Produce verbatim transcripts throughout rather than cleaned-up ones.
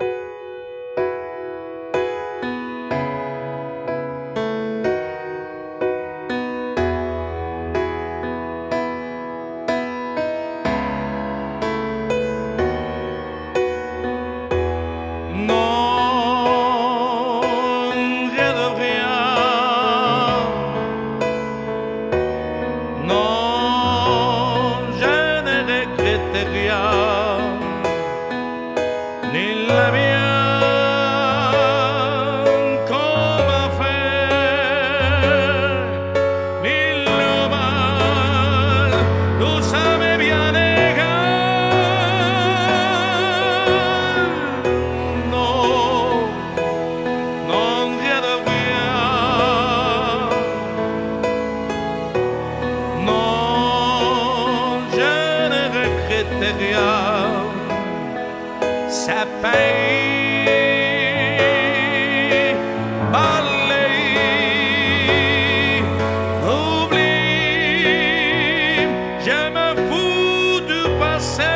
Ni la bien como hacer, ni lo mal, tú sabes bien negar. No, non rien de rien. Non, je ne regrette rien. Ça paye, balaye, oublie, je me fous du passé.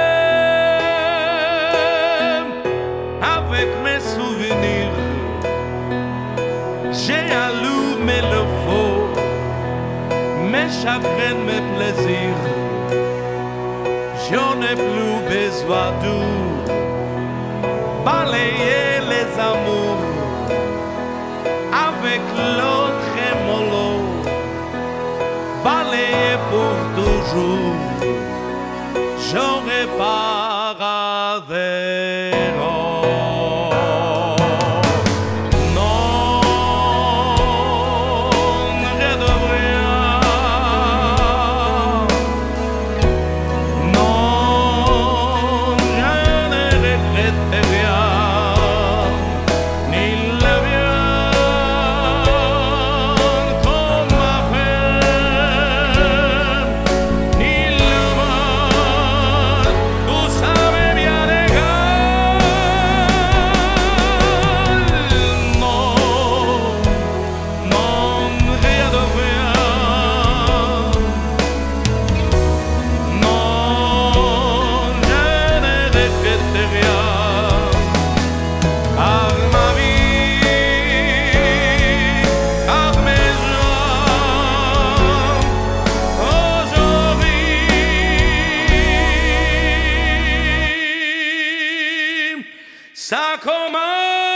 Avec mes souvenirs, j'ai allumé le feu, mes chagrins, mes plaisirs, j'en ai plus besoin d'eux. Balayer les amours avec l'autre mollo, balayer pour toujours, j'aurais pas rêvé. Ça commence.